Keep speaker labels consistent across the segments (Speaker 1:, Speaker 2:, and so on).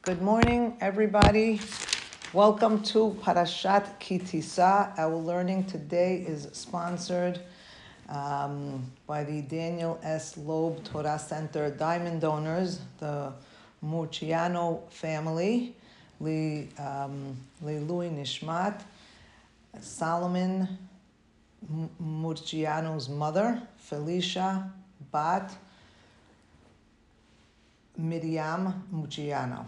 Speaker 1: Good morning, everybody. Welcome to Parashat Ki Tisa. Our learning today is sponsored by the Daniel S. Loeb Torah Center Diamond Donors, the Murciano family, Louis Nishmat, Solomon Murciano's mother, Felicia Bat Miriam Murciano.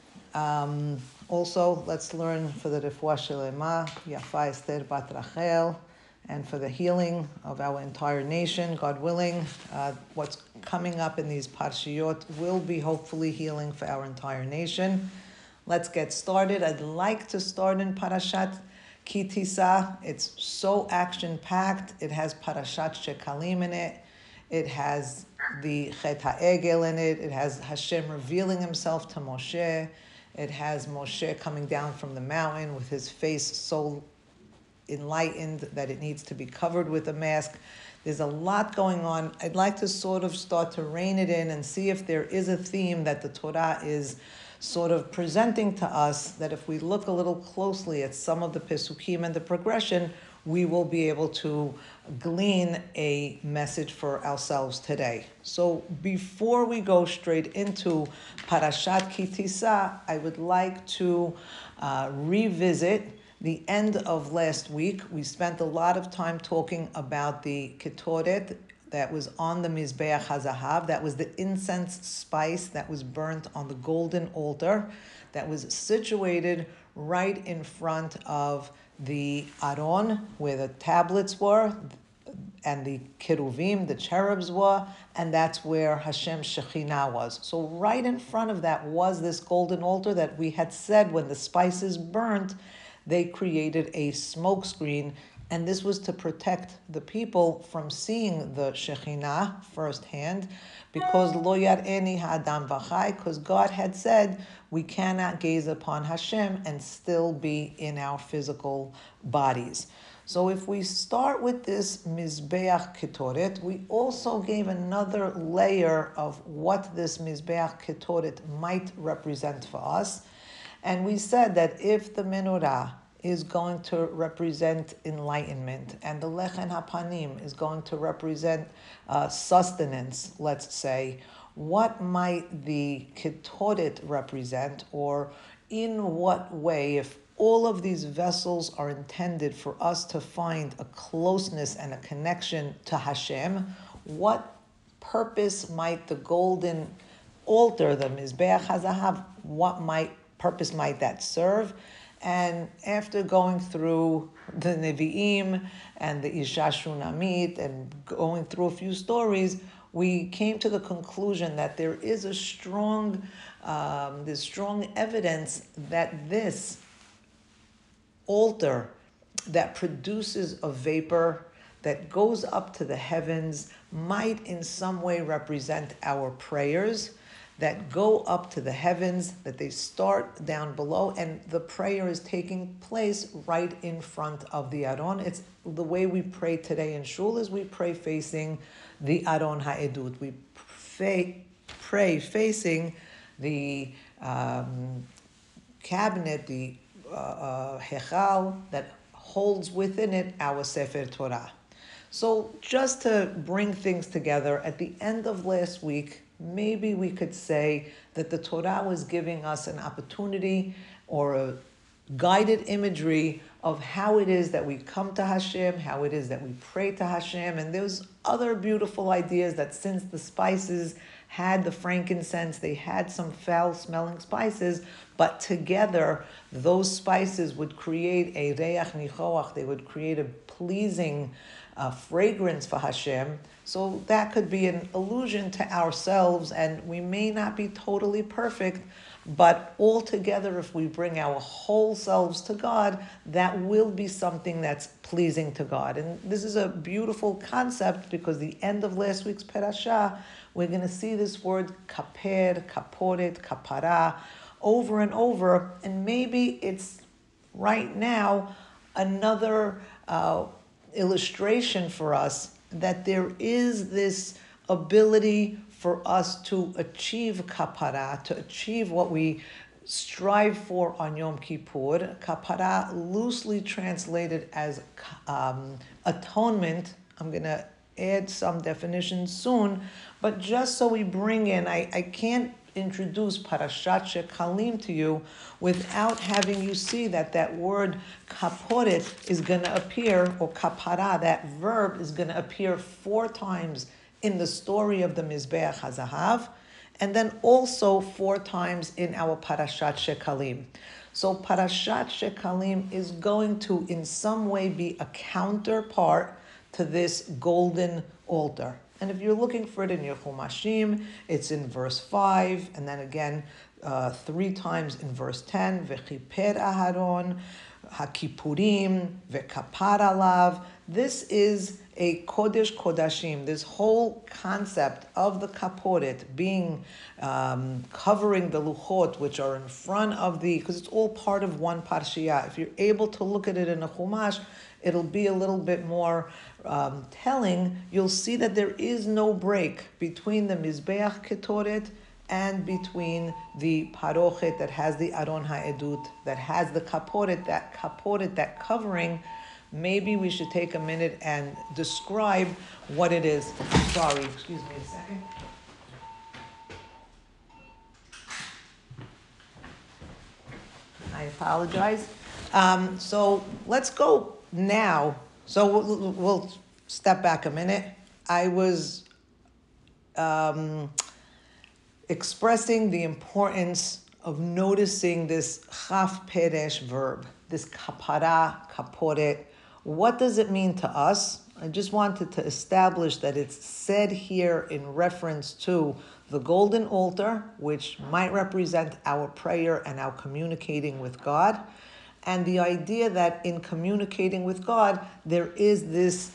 Speaker 1: Also, let's learn for the Refuah Shelema, Yafa Esther Bat Rachel, and for the healing of our entire nation, God willing. What's coming up in these parshiyot will be hopefully healing for our entire nation. Let's get started. I'd like to start in Parashat Ki Tisa. It's so action-packed. It has Parashat Shekalim in it. It has the Chet HaEgel in it. It has Hashem revealing himself to Moshe. It has Moshe coming down from the mountain with his face so enlightened that it needs to be covered with a mask. There's a lot going on. I'd like to sort of start to rein it in and see if there is a theme that the Torah is sort of presenting to us, that if we look a little closely at some of the Pesukim and the progression, we will be able to glean a message for ourselves today. So before we go straight into Parashat Ki Tisa, I would like to revisit the end of last week. We spent a lot of time talking about the Ketoret that was on the Mizbeach HaZahav. That was the incense spice that was burnt on the golden altar that was situated right in front of the Aron, where the tablets were, and the Keruvim, the cherubs were, and that's where Hashem Shekhinah was. So right in front of that was this golden altar that we had said when the spices burnt, they created a smoke screen, and this was to protect the people from seeing the Shekhinah firsthand, because lo yar'eni ha'adam v'chai, because God had said we cannot gaze upon Hashem and still be in our physical bodies. So if we start with this Mizbeach Ketoret, we also gave another layer of what this Mizbeach Ketoret might represent for us. And we said that if the menorah is going to represent enlightenment, and the Lechen HaPanim is going to represent sustenance, let's say, what might the Ketoret represent, or in what way, if all of these vessels are intended for us to find a closeness and a connection to Hashem, what purpose might the golden altar, the Mizbeach HaZahav, what purpose might that serve? And after going through the Nevi'im and the Isha Shunamit and going through a few stories, we came to the conclusion that there is a strong evidence that this altar that produces a vapor that goes up to the heavens might in some way represent our prayers that go up to the heavens, that they start down below, and the prayer is taking place right in front of the Aron. It's the way we pray today in Shul is we pray facing the Aron HaEdut. We pray facing the cabinet, the Hechal, that holds within it our Sefer Torah. So just to bring things together, at the end of last week, maybe we could say that the Torah was giving us an opportunity or a guided imagery of how it is that we come to Hashem, how it is that we pray to Hashem. And there's other beautiful ideas that since the spices had the frankincense, they had some foul-smelling spices, but together those spices would create a reach nichoach, they would create a pleasing fragrance for Hashem. So that could be an allusion to ourselves, and we may not be totally perfect, but altogether, if we bring our whole selves to God, that will be something that's pleasing to God. And this is a beautiful concept because the end of last week's parasha, we're going to see this word kaper, kaporet, kapara over and over, and maybe it's right now another illustration for us that there is this ability for us to achieve kapara, to achieve what we strive for on Yom Kippur. Kapara, loosely translated as atonement. I'm going to add some definitions soon, but just so we bring in, I can't introduce Parashat Shekalim to you without having you see that word kaporet is going to appear, or kapara, that verb is going to appear 4 times in the story of the Mizbeach HaZahav, and then also 4 times in our Parashat Shekalim. So Parashat Shekalim is going to in some way be a counterpart to this golden altar. And if you're looking for it in your Chumashim, it's in verse 5, and then again 3 times in verse 10, V'chiper Aharon, HaKippurim, V'kapar alav. This is a Kodesh Kodashim. This whole concept of the kaporet being covering the luchot, which are in front of because it's all part of one parshiya. If you're able to look at it in a Chumash, it'll be a little bit more telling. You'll see that there is no break between the Mizbeach Ketoret and between the Parochet that has the Aron HaEdut, that has the kaporet, that covering. Maybe we should take a minute and describe what it is. Sorry, excuse me a second. I apologize. So let's go now. So we'll step back a minute. I was expressing the importance of noticing this chaf peresh verb, this kapara, kaporet. What does it mean to us? I just wanted to establish that it's said here in reference to the golden altar, which might represent our prayer and our communicating with God. And the idea that in communicating with God, there is this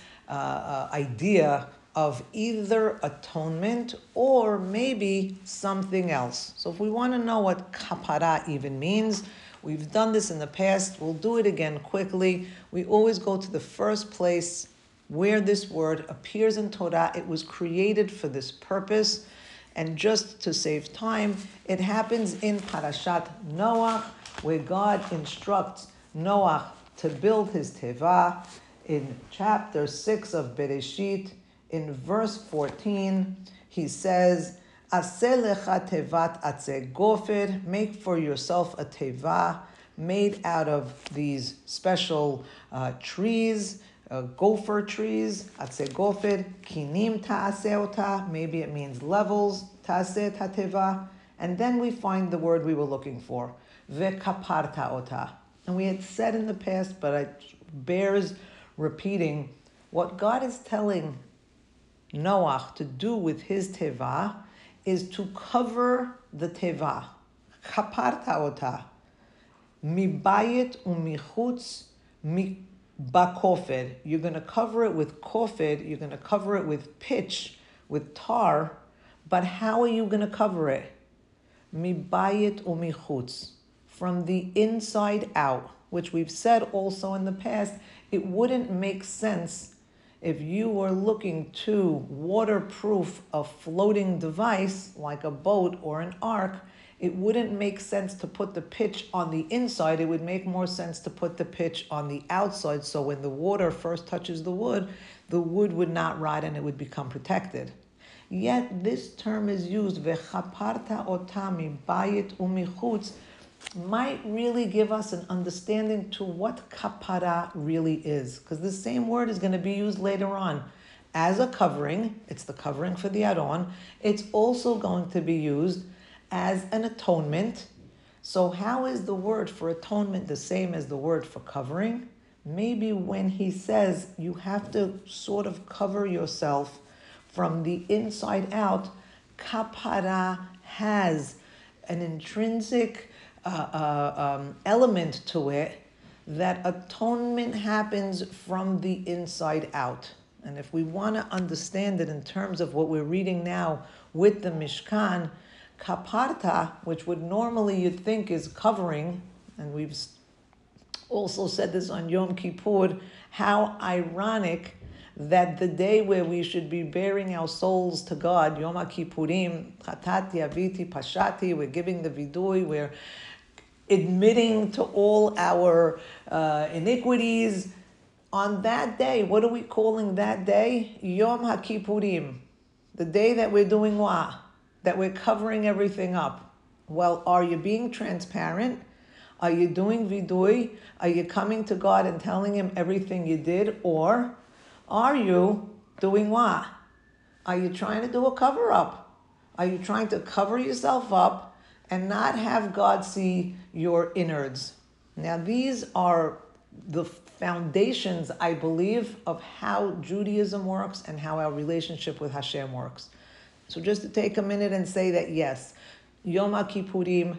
Speaker 1: idea of either atonement or maybe something else. So if we want to know what kapara even means, we've done this in the past, we'll do it again quickly. We always go to the first place where this word appears in Torah. It was created for this purpose. And just to save time, it happens in Parashat Noach, where God instructs Noach to build his teva. In chapter 6 of Bereshit, in verse 14, he says, Aseh lecha tevat atzeh gofer, make for yourself a teva made out of these special trees, gopher trees, atzeh gofer, kinim ta'aseh ota, maybe it means levels, ta'aseh teva, and then we find the word we were looking for, ve'kaparta ota. And we had said in the past, but it bears repeating, what God is telling Noach to do with his teva is to cover the teva. Kaparta ota. Mibayit umichutz bakofed. You're going to cover it with kofed, you're going to cover it with pitch, with tar, but how are you going to cover it? Mibayit umichutz. From the inside out, which we've said also in the past, it wouldn't make sense if you were looking to waterproof a floating device like a boat or an ark. It wouldn't make sense to put the pitch on the inside. It would make more sense to put the pitch on the outside, so when the water first touches the wood would not rot and it would become protected. Yet this term is used, vechaparta otami bayit umichutz, might really give us an understanding to what kapara really is. Because the same word is going to be used later on as a covering. It's the covering for the Aron. It's also going to be used as an atonement. So how is the word for atonement the same as the word for covering? Maybe when he says you have to sort of cover yourself from the inside out, kapara has an intrinsic element to it, that atonement happens from the inside out. And if we want to understand it in terms of what we're reading now with the Mishkan, kaparta, which would normally you'd think is covering, and we've also said this on Yom Kippur, how ironic that the day where we should be bearing our souls to God, Yom Kippurim, Chatati, Aviti, Pashati, we're giving the vidui, we're admitting to all our iniquities. On that day, what are we calling that day? Yom HaKippurim. The day that we're doing what? That we're covering everything up. Well, are you being transparent? Are you doing vidui? Are you coming to God and telling Him everything you did? Or are you doing what? Are you trying to do a cover-up? Are you trying to cover yourself up and not have God see your innards? Now, these are the foundations, I believe, of how Judaism works and how our relationship with Hashem works. So just to take a minute and say that, yes, Yom HaKippurim,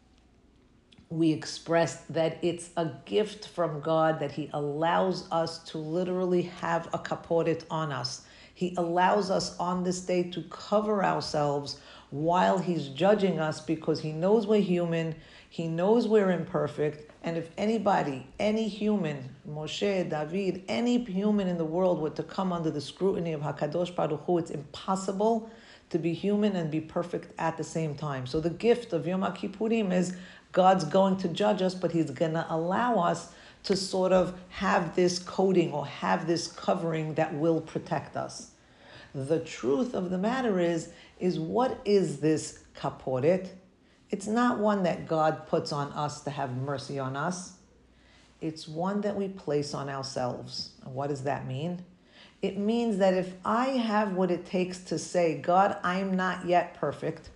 Speaker 1: we expressed that it's a gift from God, that He allows us to literally have a kaporet on us. He allows us on this day to cover ourselves while He's judging us, because He knows we're human, He knows we're imperfect, and if anybody, any human, Moshe, David, any human in the world were to come under the scrutiny of HaKadosh Baruch Hu, it's impossible to be human and be perfect at the same time. So the gift of Yom HaKippurim is God's going to judge us, but He's going to allow us to sort of have this coating or have this covering that will protect us. The truth of the matter is what is this kaporet? It's not one that God puts on us to have mercy on us. It's one that we place on ourselves. And what does that mean? It means that if I have what it takes to say, God, I'm not yet perfect.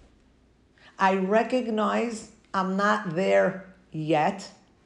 Speaker 1: I recognize I'm not there yet.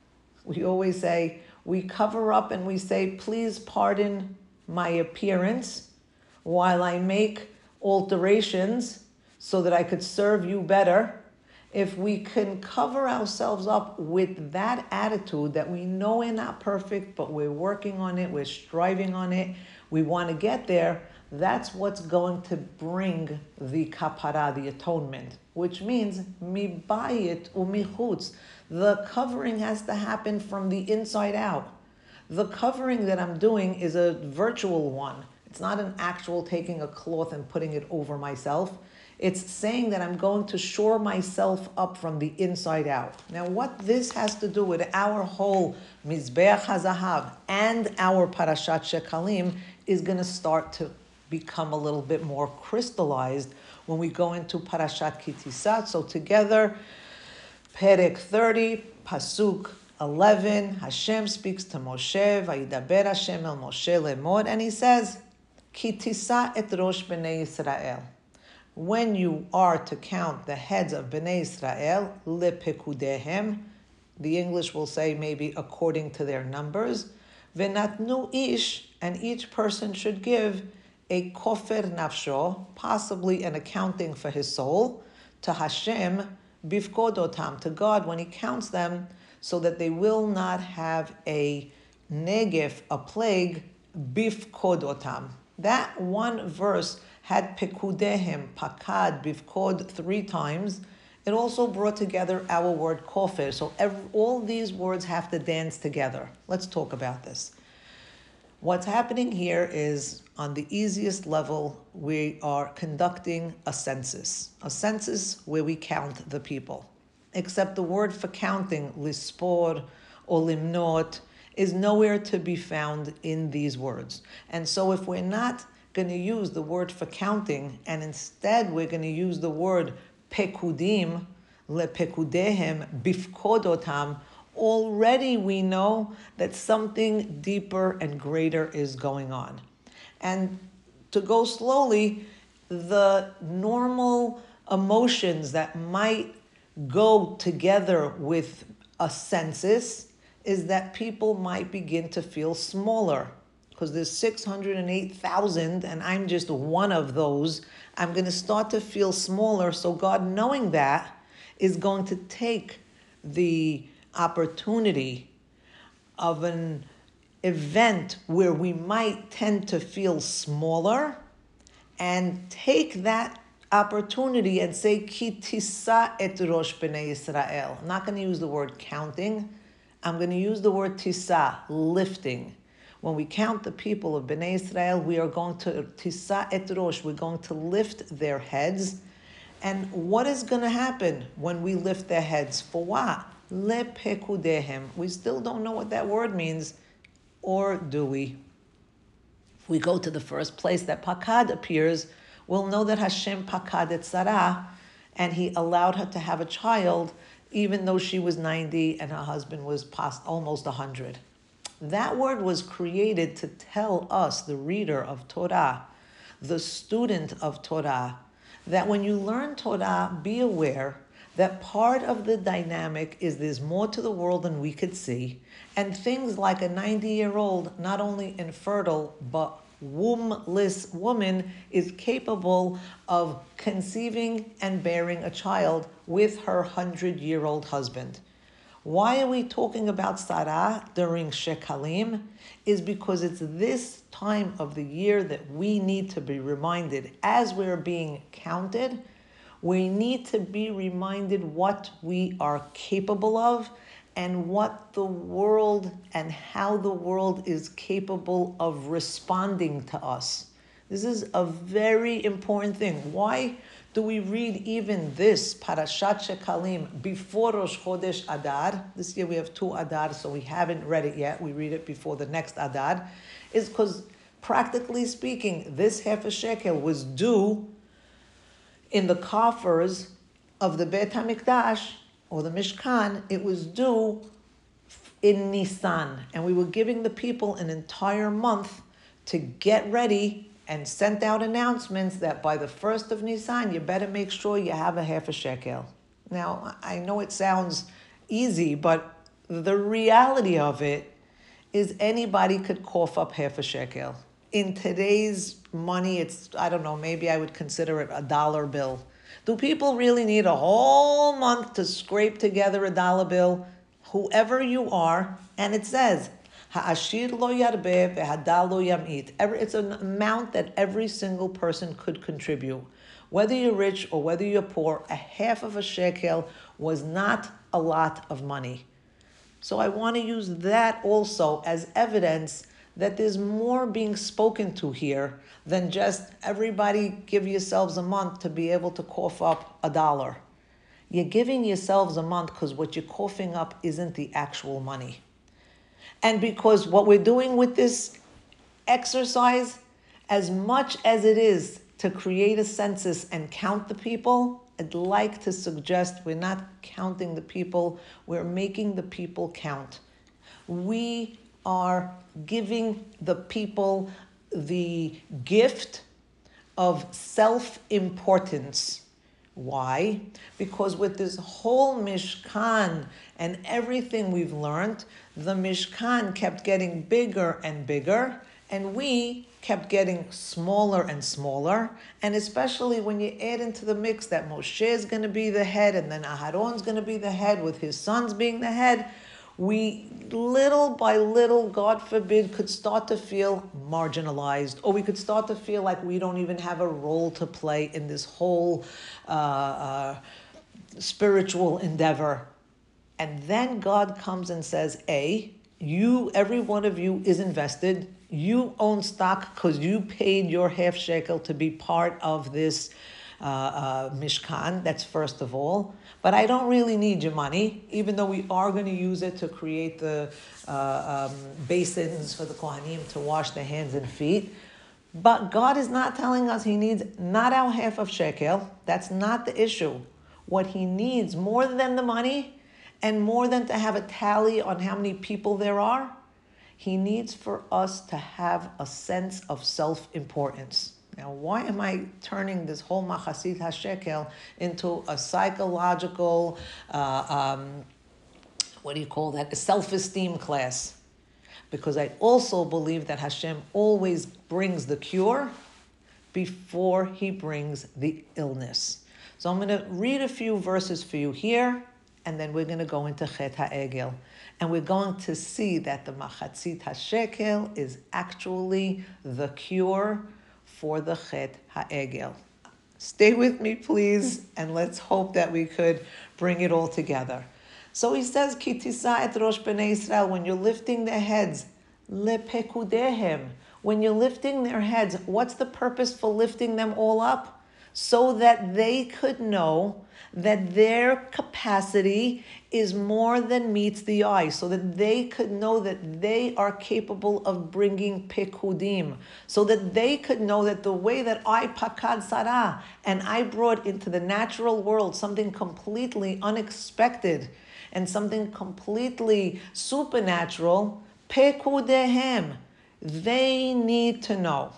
Speaker 1: We always say, we cover up and we say, please pardon my appearance while I make alterations so that I could serve you better. If we can cover ourselves up with that attitude that we know we're not perfect, but we're working on it, we're striving on it, we want to get there, that's what's going to bring the kapara, the atonement, which means mibayit umichutz. The covering has to happen from the inside out. The covering that I'm doing is a virtual one. It's not an actual taking a cloth and putting it over myself. It's saying that I'm going to shore myself up from the inside out. Now, what this has to do with our whole Mizbeach HaZahav and our Parashat Shekalim is going to start to become a little bit more crystallized when we go into Parashat Kitisat. So together, Perek 30, Pasuk 11, Hashem speaks to Moshe, Vayidaber Hashem el Moshe lemor, and He says, Kitisa et rosh b'nei Yisrael. When you are to count the heads of Bnei Israel, lepekudehem, the English will say maybe according to their numbers, venatnu ish, and each person should give a kofer nafsho, possibly an accounting for his soul, to Hashem, bifkodotam, to God when He counts them, so that they will not have a negef, a plague, bifkodotam. That one verse had pekudehem, pakad, bifkod 3 times. It also brought together our word kofer. So all these words have to dance together. Let's talk about this. What's happening here is, on the easiest level, we are conducting a census where we count the people. Except the word for counting, lispor or limnot, is nowhere to be found in these words. And so if we're not going to use the word for counting, and instead we're going to use the word pekudim, lepekudehem, bifkodotam, already we know that something deeper and greater is going on. And to go slowly, the normal emotions that might go together with a census is that people might begin to feel smaller. Because there's 608,000 and I'm just one of those, I'm going to start to feel smaller. So God, knowing that, is going to take the opportunity of an event where we might tend to feel smaller and take that opportunity and say, Ki tisa et rosh b'nei Yisrael. I'm not going to use the word counting. I'm going to use the word tisa, lifting. When we count the people of Bnei Israel, we are going to tisa et rosh, we're going to lift their heads. And what is going to happen when we lift their heads? For what? lepekudehem. We still don't know what that word means, or do we? If we go to the first place that pakad appears, we'll know that Hashem pakad et Sarah, and he allowed her to have a child, even though she was 90 and her husband was past almost 100. That word was created to tell us, the reader of Torah, the student of Torah, that when you learn Torah, be aware that part of the dynamic is there's more to the world than we could see, and things like a 90-year-old, not only infertile, but wombless woman is capable of conceiving and bearing a child with her 100-year-old husband. Why are we talking about Sarah during Shekalim? Is because it's this time of the year that we need to be reminded, as we're being counted, we need to be reminded what we are capable of and what the world and how the world is capable of responding to us. This is a very important thing. Why do we read even this, Parashat Shekalim, before Rosh Chodesh Adar? This year we have 2 Adar, so we haven't read it yet. We read it before the next Adar. Is because, practically speaking, this half a shekel was due in the coffers of the Beit HaMikdash, or the Mishkan. It was due in Nisan. And we were giving the people an entire month to get ready, and sent out announcements that by the 1st of Nisan, you better make sure you have a half a shekel. Now, I know it sounds easy, but the reality of it is anybody could cough up half a shekel. In today's money, it's, I don't know, maybe I would consider it a $1 bill. Do people really need a whole month to scrape together a $1 bill? Whoever you are, and it says, Ha'ashir lo yarbeh ve'hadal lo yamit. It's an amount that every single person could contribute. Whether you're rich or whether you're poor, a half of a shekel was not a lot of money. So I want to use that also as evidence that there's more being spoken to here than just everybody give yourselves a month to be able to cough up $1. You're giving yourselves a month because what you're coughing up isn't the actual money. And because what we're doing with this exercise, as much as it is to create a census and count the people, I'd like to suggest we're not counting the people, we're making the people count. We are giving the people the gift of self-importance. Why? Because with this whole Mishkan and everything we've learned, the Mishkan kept getting bigger and bigger, and we kept getting smaller and smaller. And especially when you add into the mix that Moshe is going to be the head, and then Aharon's going to be the head, with his sons being the head, we little by little, God forbid, could start to feel marginalized, or we could start to feel like we don't even have a role to play in this whole spiritual endeavor. And then God comes and says, every one of you is invested. You own stock because you paid your half shekel to be part of this Mishkan. That's first of all. But I don't really need your money, even though we are going to use it to create the basins for the Kohanim to wash their hands and feet. But God is not telling us he needs not our half of shekel. That's not the issue. What he needs more than the money, and more than to have a tally on how many people there are, he needs for us to have a sense of self-importance. Now, why am I turning this whole Machasit HaShekel into a psychological, a self-esteem class? Because I also believe that Hashem always brings the cure before he brings the illness. So I'm going to read a few verses for you here, and then we're going to go into Chet HaEgel. And we're going to see that the Machatzit HaShekel is actually the cure for the Chet HaEgel. Stay with me, please, and let's hope that we could bring it all together. So he says, Ki tisa et rosh bnei Israel, when you're lifting their heads, lepekudehem, when you're lifting their heads, what's the purpose for lifting them all up? so that they could know that their capacity is more than meets the eye, so that they could know that they are capable of bringing pekudim, so that they could know that the way that I pakad sarah, and I brought into the natural world something completely unexpected and something completely supernatural, pekudehem, they need to know.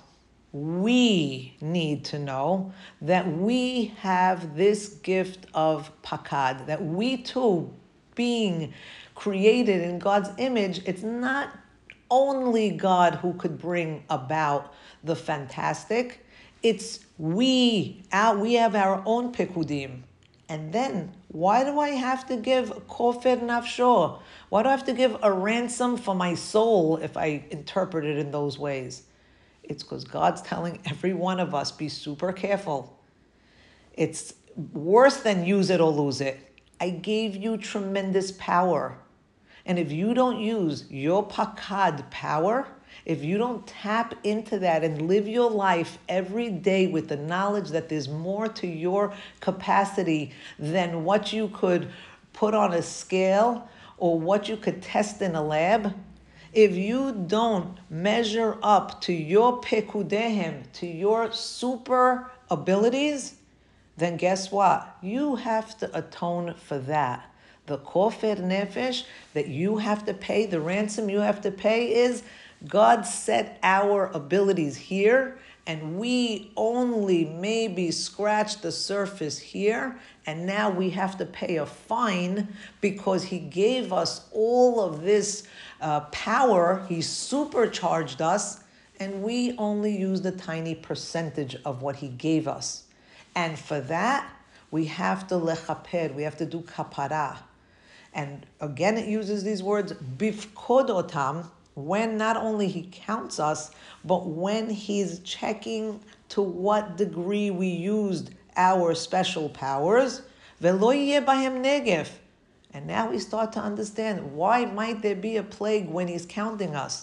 Speaker 1: We need to know that we have this gift of pakad, that we too, being created in God's image, it's not only God who could bring about the fantastic, it's we have our own pekudim. And then, why do I have to give kofer nafsho? Why do I have to give a ransom for my soul if I interpret it in those ways? It's because God's telling every one of us, be super careful. It's worse than use it or lose it. I gave you tremendous power. And if you don't use your pakad power, if you don't tap into that and live your life every day with the knowledge that there's more to your capacity than what you could put on a scale or what you could test in a lab, if you don't measure up to your pekudehem, to your super abilities, then guess what? You have to atone for that. The kofer nefesh that you have to pay, the ransom you have to pay is God set our abilities here, and we only maybe scratched the surface here, and now we have to pay a fine because He gave us all of this power. He supercharged us, and we only used a tiny percentage of what He gave us. And for that, we have to lechaper, we have to do kapara. And again, it uses these words, bifkodotam, when not only He counts us, but when He's checking to what degree we used our special powers, velo yeh bahem negef. And now we start to understand, why might there be a plague when He's counting us?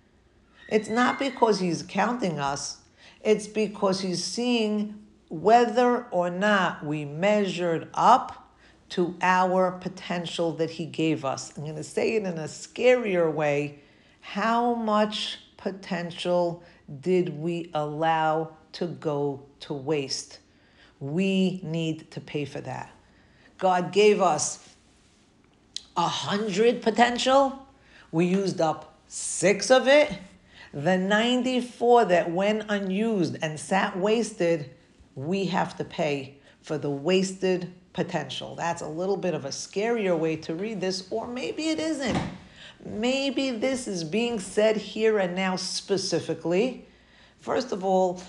Speaker 1: It's not because He's counting us, it's because He's seeing whether or not we measured up to our potential that He gave us. I'm going to say it in a scarier way. How much potential did we allow to go to waste? We need to pay for that. God gave us 100 potential. We used up 6 of it. The 94 that went unused and sat wasted, we have to pay for the wasted potential. That's a little bit of a scarier way to read this, or maybe it isn't. Maybe this is being said here and now specifically. First of all,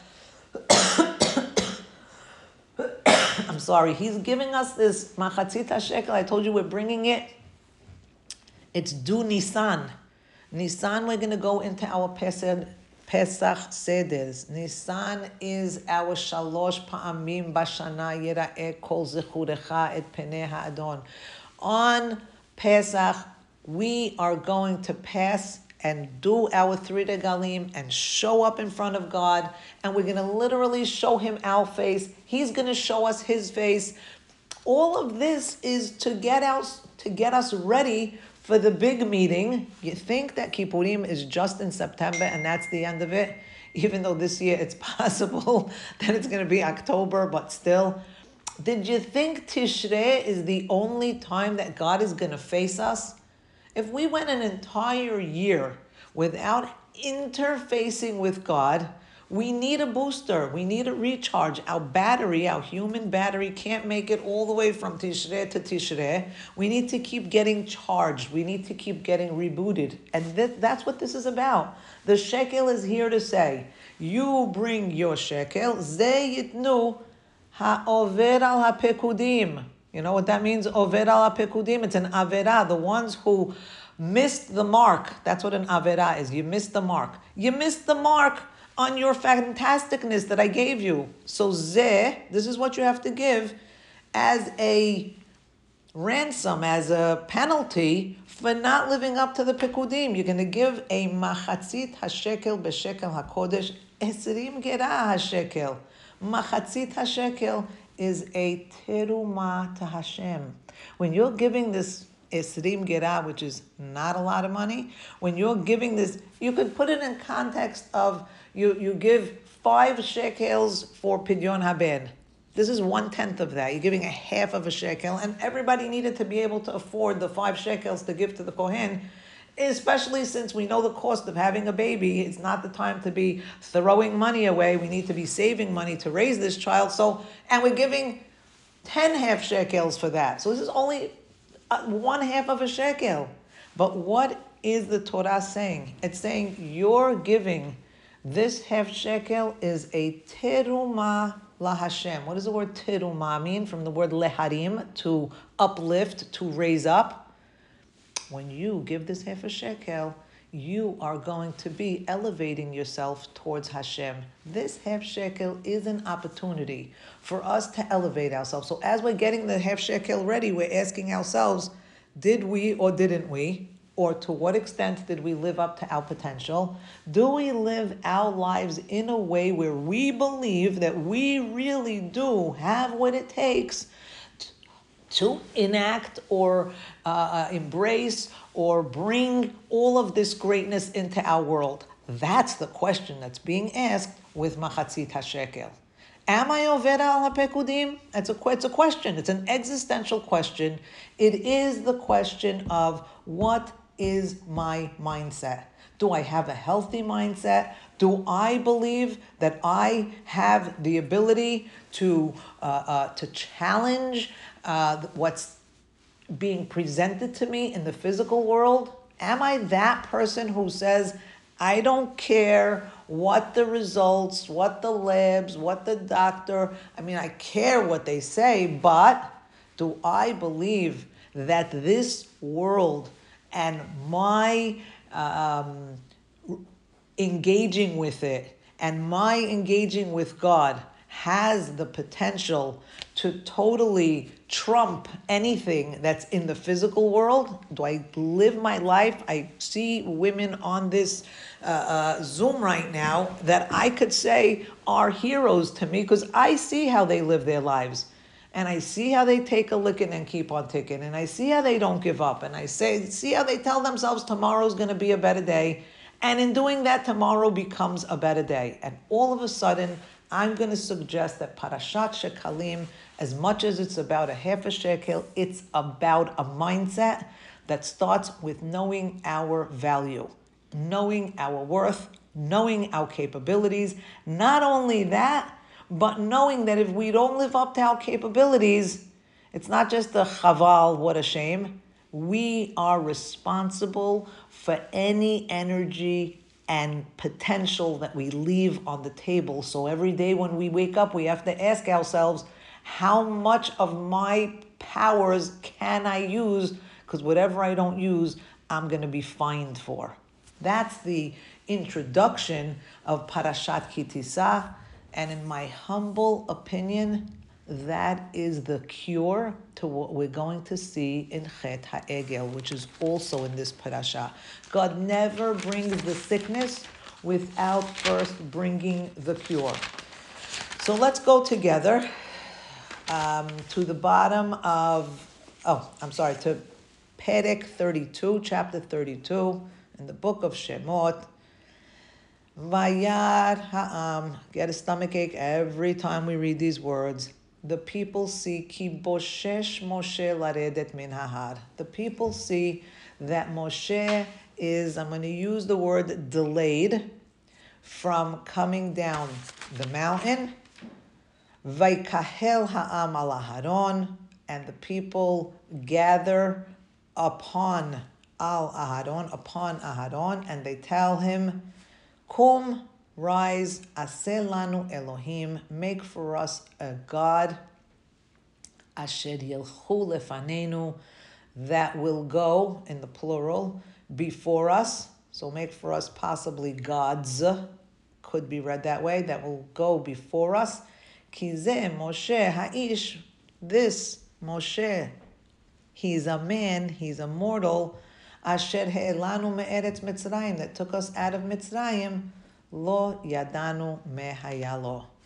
Speaker 1: I'm sorry, He's giving us this machatzit shekel. I told you we're bringing it. It's due Nisan. Nisan, we're going to go into our Pesach Seders. Nisan is our shalosh pa'amim bashana yira'eh kol zechurecha et penei ha'adon. On Pesach, we are going to pass and do our 3 regalim and show up in front of God, and we're going to literally show Him our face. He's going to show us His face. All of this is to get us ready for the big meeting. You think that Kippurim is just in September and that's the end of it? Even though this year it's possible that it's going to be October, but still. Did you think Tishrei is the only time that God is going to face us? If we went an entire year without interfacing with God, we need a booster. We need a recharge. Our battery, our human battery, can't make it all the way from Tishrei to Tishrei. We need to keep getting charged. We need to keep getting rebooted. And that's what this is about. The shekel is here to say, you bring your shekel, ze yitnu ha'over al ha'pekudim. You know what that means, over al ha'pekudim? It's an avera, the ones who missed the mark. That's what an avera is. You missed the mark. You missed the mark on your fantasticness that I gave you. So this is what you have to give as a ransom, as a penalty for not living up to the pekudim. You're going to give a machatzit hashekel b'shekel hakodesh, 20 gerah hashekel. Machatzit hashekel is a teruma to Hashem. When you're giving this esrim gerah, which is not a lot of money, when you're giving this, you could put it in context of you give 5 shekels for pidyon haben. This is 1/10 of that. You're giving a half of a shekel, and everybody needed to be able to afford the 5 shekels to give to the kohen, especially since we know the cost of having a baby. It's not the time to be throwing money away. We need to be saving money to raise this child. So, and we're giving 10 half shekels for that. So this is only 1/2 of a shekel. But what is the Torah saying? It's saying you're giving this half shekel is a teruma la Hashem. What does the word teruma mean? From the word leharim, to uplift, to raise up. When you give this half a shekel, you are going to be elevating yourself towards Hashem. This half shekel is an opportunity for us to elevate ourselves. So as we're getting the half shekel ready, we're asking ourselves, did we or didn't we? Or to what extent did we live up to our potential? Do we live our lives in a way where we believe that we really do have what it takes to enact or embrace or bring all of this greatness into our world? That's the question that's being asked with Machatzit HaShekel. Am I oved al hapekudim? It's a question. It's an existential question. It is the question of what is my mindset? Do I have a healthy mindset? Do I believe that I have the ability to challenge what's being presented to me in the physical world? Am I that person who says, I don't care what the results, what the labs, what the doctor, I care what they say, but do I believe that this world and my engaging with it and my engaging with God has the potential to totally trump anything that's in the physical world? Do I live my life? I see women on this Zoom right now that I could say are heroes to me because I see how they live their lives. And I see how they take a licking and keep on ticking. And I see how they don't give up. And I see how they tell themselves tomorrow's going to be a better day. And in doing that, tomorrow becomes a better day. And all of a sudden, I'm going to suggest that Parashat Shekalim, as much as it's about a half a shekel, it's about a mindset that starts with knowing our value, knowing our worth, knowing our capabilities. Not only that, but knowing that if we don't live up to our capabilities, it's not just a chaval, what a shame. We are responsible for any energy and potential that we leave on the table. So every day when we wake up, we have to ask ourselves, how much of my powers can I use? Because whatever I don't use, I'm going to be fined for. That's the introduction of Parashat Ki Tisa. And in my humble opinion, that is the cure to what we're going to see in Chet HaEgel, which is also in this parasha. God never brings the sickness without first bringing the cure. So let's go together to the bottom of, to Perek 32, chapter 32, in the book of Shemot. Vayar ha'am, get a stomachache every time we read these words. The people see ki boshesh Moshe laredet min hahar. The people see that Moshe is, I'm going to use the word delayed, from coming down the mountain. Vaikahel ha'am al Aharon, and the people gather upon Aharon, and they tell him, Kum, rise, aseh lanu Elohim, make for us a God, asher yelchu lefanenu, that will go, in the plural, before us. So make for us possibly gods, could be read that way, that will go before us. Ki zeh Moshe ha'ish, this Moshe, he's a man, he's a mortal, Asher he'elanu me'eretz Mitzrayim, that took us out of Mitzrayim, lo yadanu mehayalo.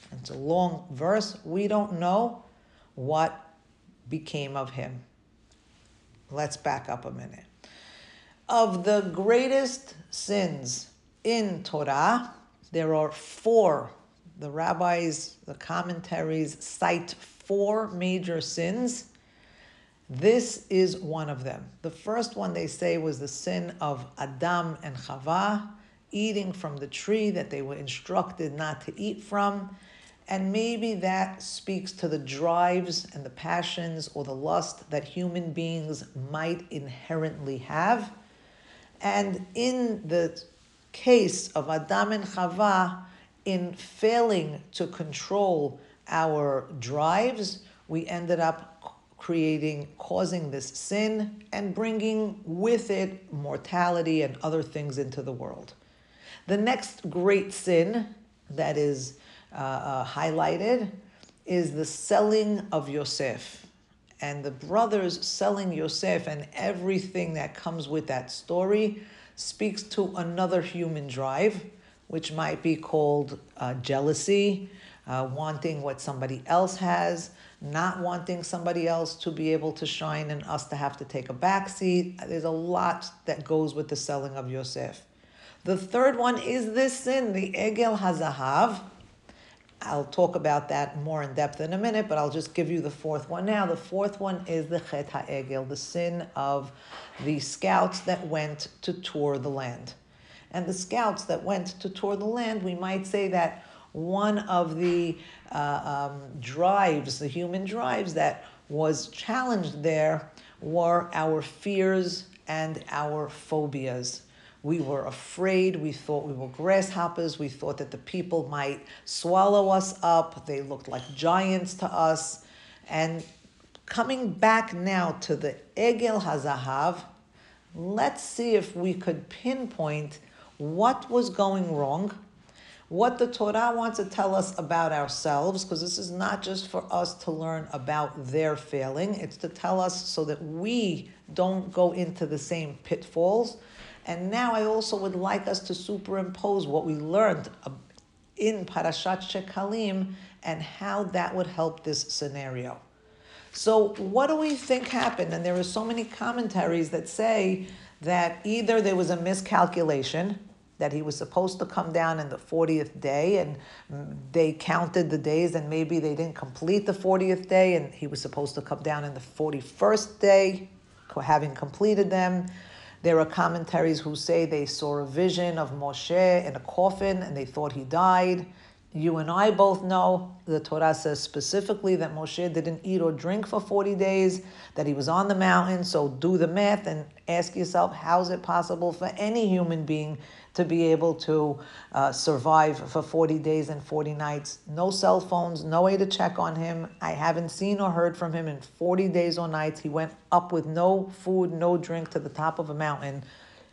Speaker 1: It's a long verse. We don't know what became of him. Let's back up a minute. Of the greatest sins in Torah, there are four. The rabbis, the commentaries cite four major sins. This is one of them. The first one they say was the sin of Adam and Chava, eating from the tree that they were instructed not to eat from. And maybe that speaks to the drives and the passions or the lust that human beings might inherently have. And in the case of Adam and Chava, in failing to control our drives, we ended up causing this sin and bringing with it mortality and other things into the world. The next great sin that is highlighted is the selling of Yosef. And the brothers selling Yosef and everything that comes with that story speaks to another human drive, which might be called jealousy, wanting what somebody else has, not wanting somebody else to be able to shine and us to have to take a back seat. There's a lot that goes with the selling of Yosef. The third one is this sin, the Egel HaZahav. I'll talk about that more in depth in a minute, but I'll just give you the fourth one now. The fourth one is the Chet HaEgel, the sin of the scouts that went to tour the land. And the scouts that went to tour the land, we might say that one of the drives, the human drives that was challenged there were our fears and our phobias. We were afraid. We thought we were grasshoppers. We thought that the people might swallow us up. They looked like giants to us. And coming back now to the Egel HaZahav, let's see if we could pinpoint what was going wrong, what the Torah wants to tell us about ourselves, because this is not just for us to learn about their failing, it's to tell us so that we don't go into the same pitfalls. And now I also would like us to superimpose what we learned in Parashat Shekalim and how that would help this scenario. So what do we think happened? And there are so many commentaries that say that either there was a miscalculation, that he was supposed to come down in the 40th day, and they counted the days, and maybe they didn't complete the 40th day, and he was supposed to come down in the 41st day, having completed them. There are commentaries who say they saw a vision of Moshe in a coffin, and they thought he died. You and I both know the Torah says specifically that Moshe didn't eat or drink for 40 days, that he was on the mountain. So do the math and ask yourself, how is it possible for any human being to be able to survive for 40 days and 40 nights? No cell phones, no way to check on him. I haven't seen or heard from him in 40 days or nights. He went up with no food, no drink to the top of a mountain.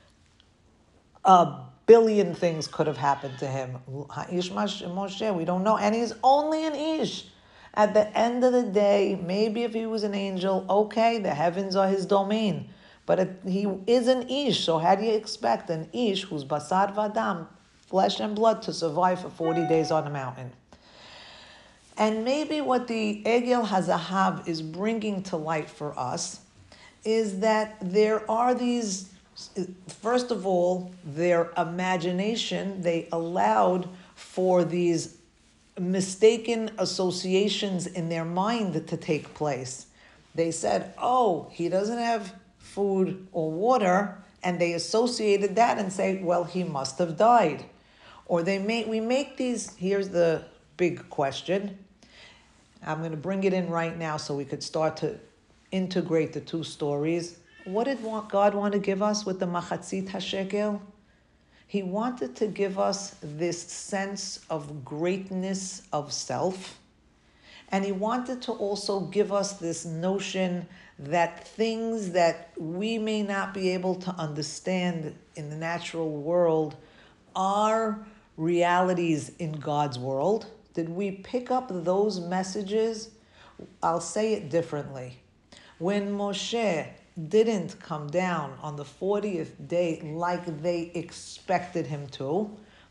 Speaker 1: Billion things could have happened to him. Ha'ish Moshe, we don't know. And he's only an Ish. At the end of the day, maybe if he was an angel, okay, the heavens are his domain. But he is an Ish, so how do you expect an Ish who's Basar Vadam, flesh and blood, to survive for 40 days on a mountain? And maybe what the Egel HaZahav is bringing to light for us is that there are these. First of all, their imagination, they allowed for these mistaken associations in their mind to take place. They said, oh, he doesn't have food or water, and they associated that and say, well, he must have died. Or we make these, here's the big question. I'm going to bring it in right now so we could start to integrate the two stories. What did God want to give us with the Machatzit HaShekel? He wanted to give us this sense of greatness of self. And he wanted to also give us this notion that things that we may not be able to understand in the natural world are realities in God's world. Did we pick up those messages? I'll say it differently. When Moshe didn't come down on the 40th day like they expected him to,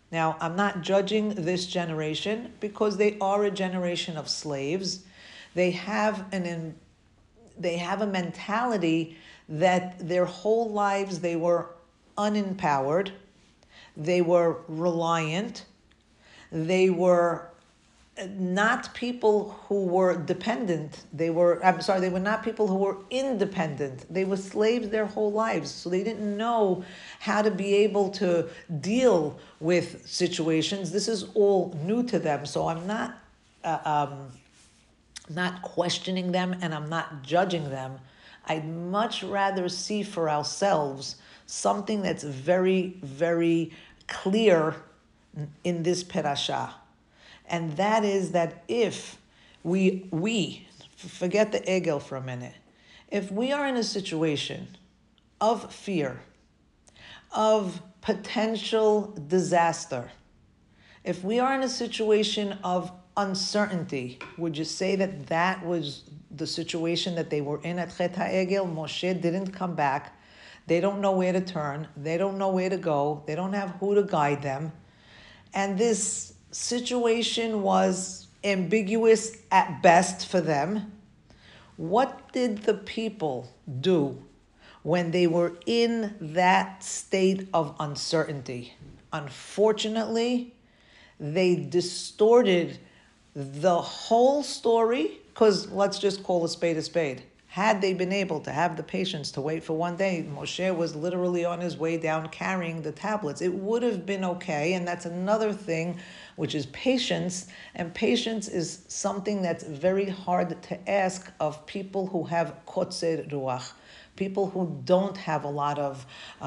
Speaker 1: Now, I'm not judging this generation because they are a generation of slaves. They have a mentality that their whole lives they were unempowered, they were reliant, they were not people who were dependent. They were not people who were independent. They were slaves their whole lives. So they didn't know how to be able to deal with situations. This is all new to them. So I'm not questioning them and I'm not judging them. I'd much rather see for ourselves something that's very, very clear in this parasha. And that is that if we forget the egel for a minute, if we are in a situation of fear, of potential disaster, if we are in a situation of uncertainty, would you say that that was the situation that they were in at Chet HaEgel? Moshe didn't come back. They don't know where to turn. They don't know where to go. They don't have who to guide them. And this situation was ambiguous at best for them. What did the people do when they were in that state of uncertainty? Unfortunately, they distorted the whole story, because let's just call a spade a spade. Had they been able to have the patience to wait for one day, Moshe was literally on his way down carrying the tablets. It would have been okay, and that's another thing, which is patience. And patience is something that's very hard to ask of people who have kotzer ruach, people who don't have a lot of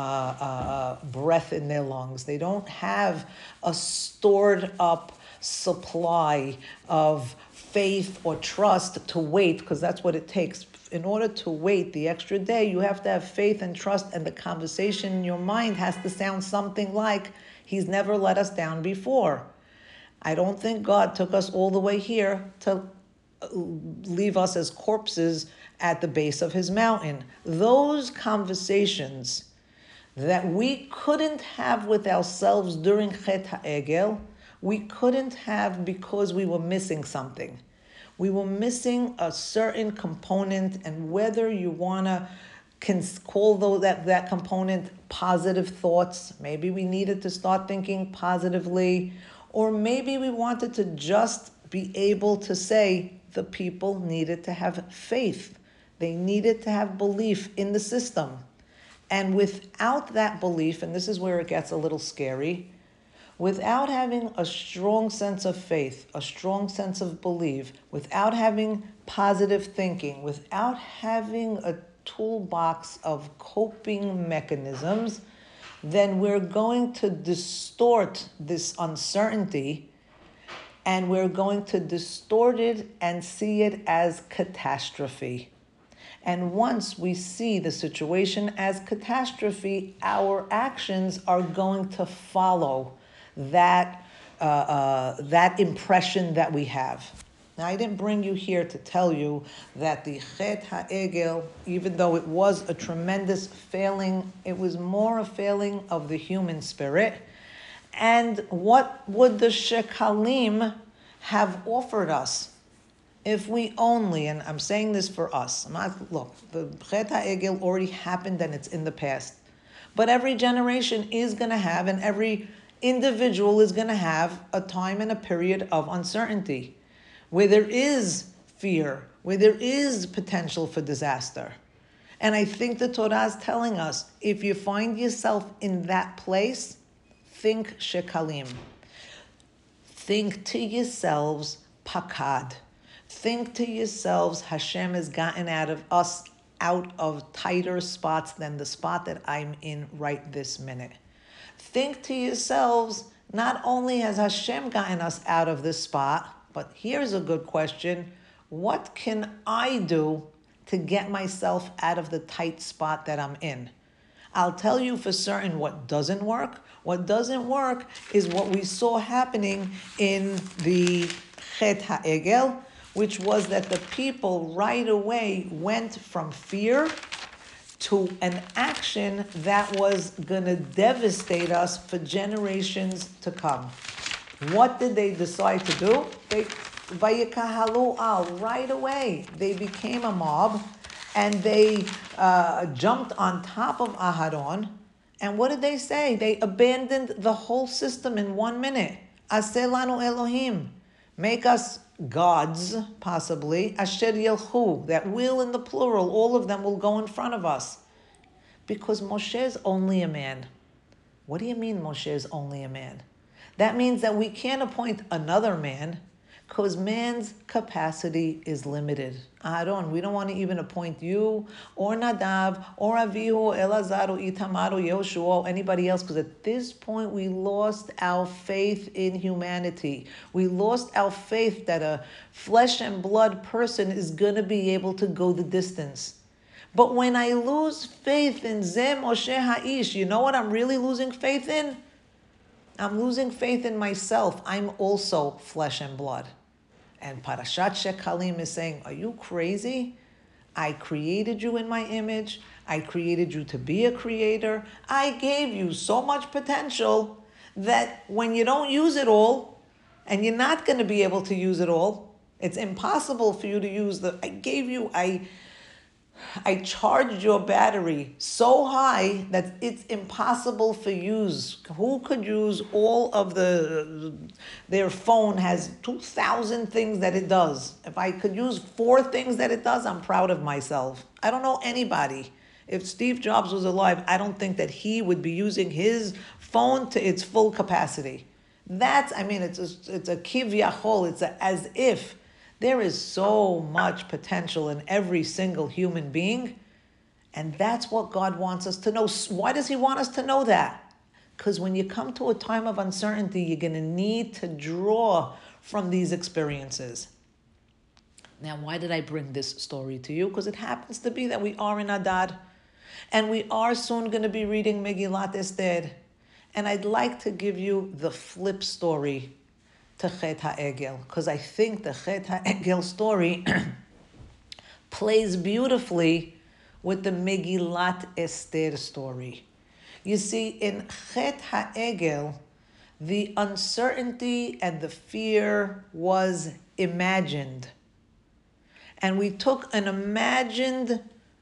Speaker 1: breath in their lungs. They don't have a stored up supply of faith or trust to wait, because that's what it takes. In order to wait the extra day, you have to have faith and trust, and the conversation in your mind has to sound something like, he's never let us down before. I don't think God took us all the way here to leave us as corpses at the base of his mountain. Those conversations that we couldn't have with ourselves during Chet HaEgel, we couldn't have because we were missing something. We were missing a certain component, and whether you want to call that component positive thoughts, maybe we needed to start thinking positively, or maybe we wanted to just be able to say the people needed to have faith. They needed to have belief in the system. And without that belief, and this is where it gets a little scary, without having a strong sense of faith, a strong sense of belief, without having positive thinking, without having a toolbox of coping mechanisms, then we're going to distort this uncertainty, and we're going to distort it and see it as catastrophe. And once we see the situation as catastrophe, our actions are going to follow that impression that we have. Now, I didn't bring you here to tell you that the Chet HaEgel, even though it was a tremendous failing, it was more a failing of the human spirit. And what would the Shekalim have offered us if we only, and I'm saying this for us, look, the Chet HaEgel already happened and it's in the past. But every generation is going to have, and every individual is going to have a time and a period of uncertainty, where there is fear, where there is potential for disaster. And I think the Torah is telling us, if you find yourself in that place, think Shekalim. Think to yourselves, Pakad. Think to yourselves, Hashem has gotten us out of tighter spots than the spot that I'm in right this minute. Think to yourselves, not only has Hashem gotten us out of this spot, but here's a good question. What can I do to get myself out of the tight spot that I'm in? I'll tell you for certain what doesn't work. What doesn't work is what we saw happening in the Chet HaEgel, which was that the people right away went from fear to an action that was going to devastate us for generations to come. What did they decide to do? They vayikahalu al, right away. They became a mob, and they jumped on top of Aharon. And what did they say? They abandoned the whole system in 1 minute. Aseh lanu Elohim, make us gods, possibly. Asher yelchu, that will in the plural, all of them will go in front of us. Because Moshe is only a man. What do you mean Moshe is only a man? That means that we can't appoint another man because man's capacity is limited. Aaron, we don't want to even appoint you or Nadav or Avihu, Elazar, or Itamar, or Yehoshua, or anybody else, because at this point we lost our faith in humanity. We lost our faith that a flesh and blood person is going to be able to go the distance. But when I lose faith in Zeh Moshe Ha'ish, you know what I'm really losing faith in? I'm losing faith in myself. I'm also flesh and blood. And Parashat Shekalim is saying, are you crazy? I created you in my image. I created you to be a creator. I gave you so much potential that when you don't use it all, and you're not going to be able to use it all, it's impossible for you to use I charged your battery so high that it's impossible for use. Who could use all of their phone has 2,000 things that it does. If I could use 4 things that it does, I'm proud of myself. I don't know anybody. If Steve Jobs was alive, I don't think that he would be using his phone to its full capacity. It's a kivyachol, it's a as if. There is so much potential in every single human being, and that's what God wants us to know. Why does He want us to know that? Because when you come to a time of uncertainty, you're going to need to draw from these experiences. Now, why did I bring this story to you? Because it happens to be that we are in Adar, and we are soon going to be reading Megillat Esther, and I'd like to give you the flip story to Chet HaEgel, because I think the Chet HaEgel story plays beautifully with the Megillat Esther story. You see, in Chet HaEgel, the uncertainty and the fear was imagined. And we took an imagined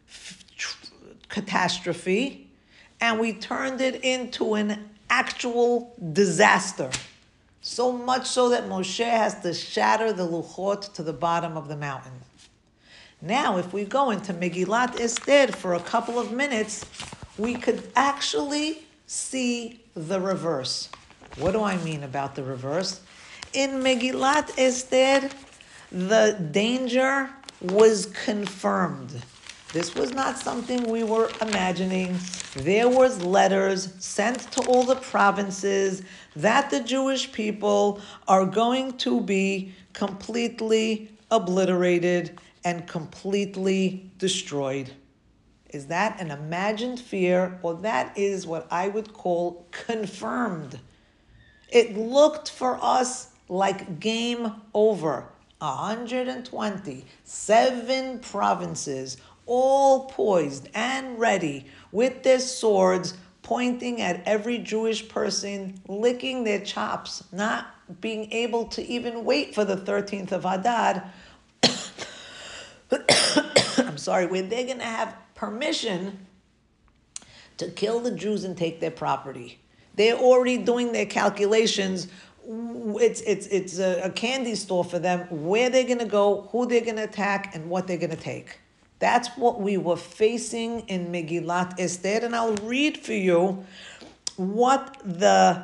Speaker 1: catastrophe and we turned it into an actual disaster. So much so that Moshe has to shatter the luchot to the bottom of the mountain. Now, if we go into Megillat Esther for a couple of minutes, we could actually see the reverse. What do I mean about the reverse? In Megillat Esther, the danger was confirmed. This was not something we were imagining. There was letters sent to all the provinces that the Jewish people are going to be completely obliterated and completely destroyed. Is that an imagined fear, or that is what I would call confirmed? It looked for us like game over. 120, 7 provinces, all poised and ready with their swords, pointing at every Jewish person, licking their chops, not being able to even wait for the 13th of Adar. I'm sorry, where they're going to have permission to kill the Jews and take their property. They're already doing their calculations. It's a candy store for them, where they're going to go, who they're going to attack, and what they're going to take. That's what we were facing in Megillat Esther, and I'll read for you what the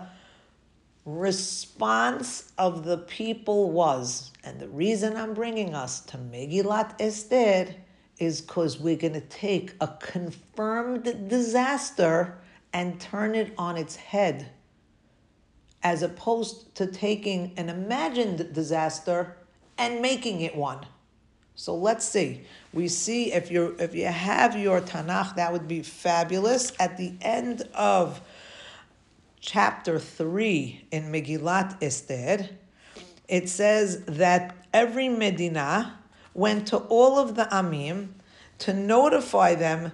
Speaker 1: response of the people was. And the reason I'm bringing us to Megillat Esther is because we're going to take a confirmed disaster and turn it on its head, as opposed to taking an imagined disaster and making it one. So let's see. We see, if you have your Tanakh, that would be fabulous. At the end of chapter 3 in Megillat Esther, it says that every Medina went to all of the Amim to notify them,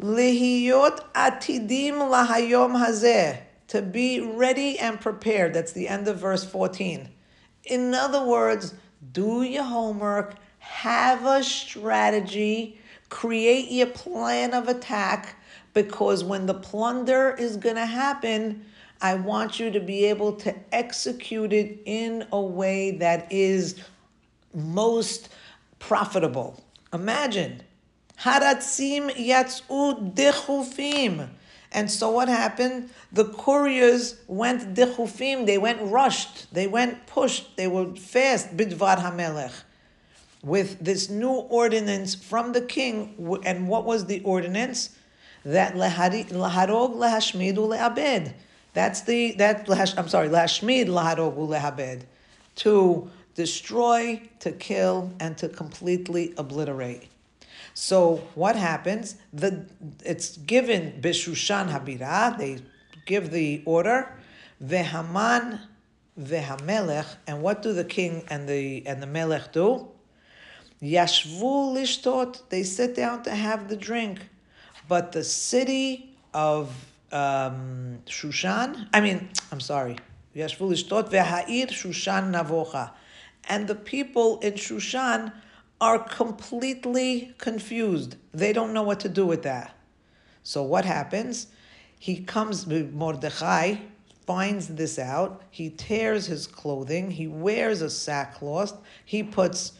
Speaker 1: Lihiyot atidim lahayom hazeh. To be ready and prepared. That's the end of verse 14. In other words, do your homework, have a strategy, create your plan of attack, because when the plunder is going to happen, I want you to be able to execute it in a way that is most profitable. Imagine, haratzim yatsu dechufim. And so what happened? The couriers went dechufim, they went rushed, they went pushed, they were fast, bidvar hamelech, with this new ordinance from the king. And what was the ordinance? That laharog, lahashmid, lehabed. Lahashmid, laharog, lehabed. To destroy, to kill, and to completely obliterate. So what happens? It's given Beshushan Habira. They give the order. Vehaman vehamelech. And what do the king and the melech do? Yashvu lishtot. They sit down to have the drink. But the city of Shushan. Yashvu lishtot veha'ir Shushan navocha. And the people in Shushan are completely confused. They don't know what to do with that. So what happens? Mordechai finds this out. He tears his clothing. He wears a sackcloth. He puts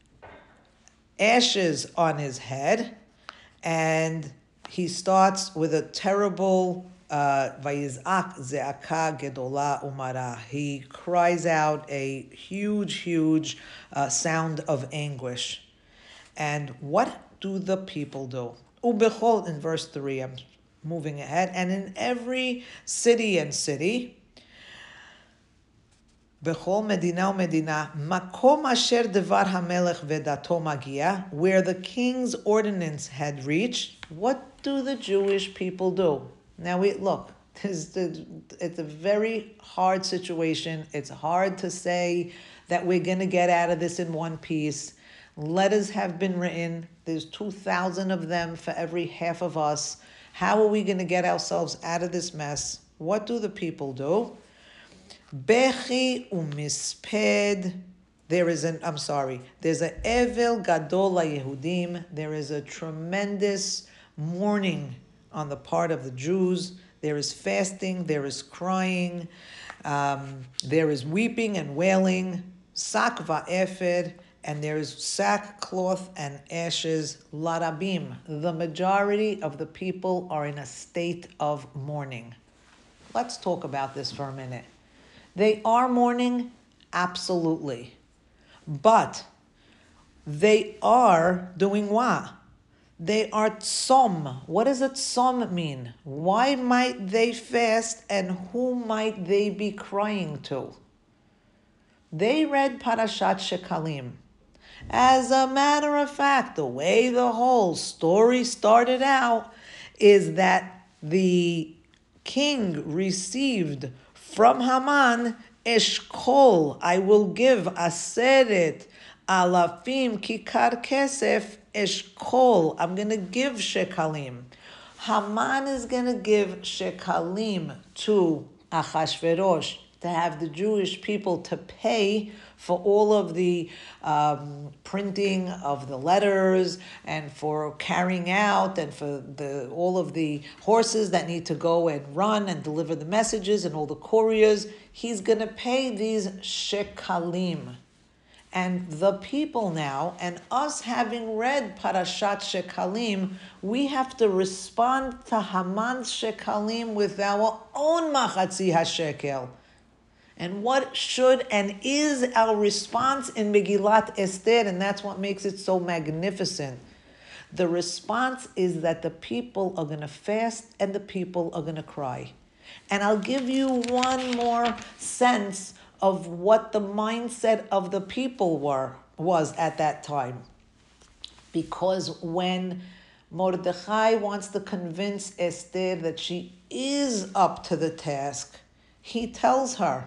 Speaker 1: ashes on his head. And he starts with a terrible Vayizak ze'aka gedola umara. He cries out a huge sound of anguish. And what do the people do? Ubechol, in verse 3, I'm moving ahead. And in every city and city, Bechol medina medina, makom asher devar hamelech vedato magia, where the king's ordinance had reached, what do the Jewish people do? Now it's a very hard situation. It's hard to say that we're going to get out of this in one piece. Letters have been written. There's 2,000 of them for every half of us. How are we going to get ourselves out of this mess? What do the people do? Bechi umisped. There's an Evel Gadol LaYehudim. There is a tremendous mourning on the part of the Jews. There is fasting, there is crying, there is weeping and wailing, sak va'efed, and there is sackcloth and ashes, larabim. The majority of the people are in a state of mourning. Let's talk about this for a minute. They are mourning, absolutely. But they are doing what? They are tzom. What does a tzom mean? Why might they fast, and who might they be crying to? They read Parashat Shekalim. As a matter of fact, the way the whole story started out is that the king received from Haman eshkol. I will give aseret alafim kikar kesef eshkol. I'm going to give shekalim. Haman is going to give shekalim to Achashverosh to have the Jewish people to pay for all of the printing of the letters and for carrying out and for all of the horses that need to go and run and deliver the messages and all the couriers. He's going to pay these shekalim. And the people now, and us having read Parashat Shekalim, we have to respond to Haman's Shekalim with our own Machatzi HaShekel. And what should and is our response in Megillat Esther, and that's what makes it so magnificent. The response is that the people are going to fast and the people are going to cry. And I'll give you one more sense of what the mindset of the people was at that time. Because when Mordechai wants to convince Esther that she is up to the task, he tells her,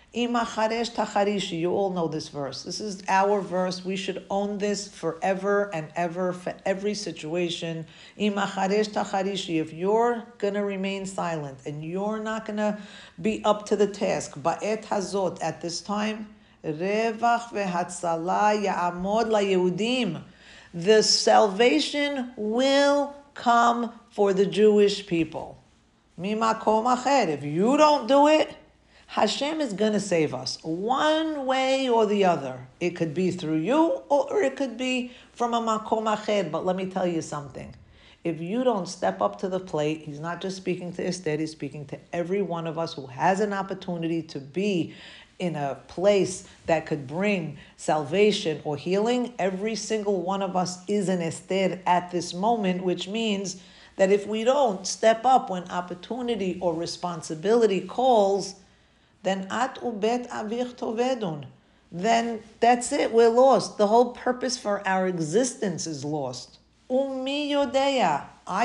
Speaker 1: Imacharesh tacharishi. You all know this verse. This is our verse. We should own this forever and ever for every situation. Imacharesh tacharishi. If you're gonna remain silent and you're not gonna be up to the task, ba'et hazot, at this time, revach vehatzala ya'amod laYehudim. The salvation will come for the Jewish people. Mimakom acher. If you don't do it, Hashem is going to save us one way or the other. It could be through you or it could be from a makom acher. But let me tell you something. If you don't step up to the plate, he's not just speaking to Esther, he's speaking to every one of us who has an opportunity to be in a place that could bring salvation or healing. Every single one of us is an Esther at this moment, which means that if we don't step up when opportunity or responsibility calls, then at ubet avich tovedun. Then that's it, we're lost. The whole purpose for our existence is lost. Umi yodeya,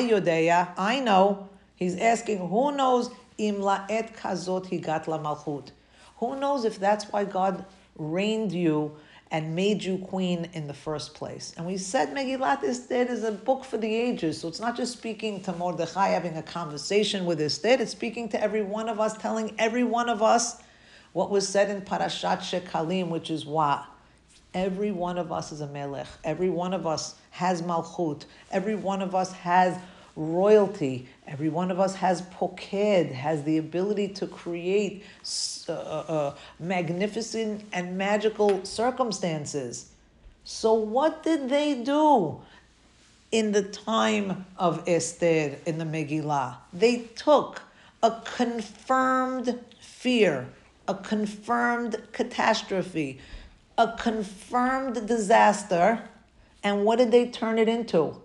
Speaker 1: I know. He's asking, who knows im la'et kazot higat la malchut? Who knows if that's why God reigned you and made you queen in the first place? And we said Megillat Esther is a book for the ages, so it's not just speaking to Mordechai having a conversation with Esther, it's speaking to every one of us, telling every one of us what was said in Parashat Shekalim, which is what? Every one of us is a melech. Every one of us has malchut. Every one of us has royalty. Every one of us has poked, has the ability to create magnificent and magical circumstances. So what did they do in the time of Esther in the Megillah? They took a confirmed fear, a confirmed catastrophe, a confirmed disaster, and what did they turn it into?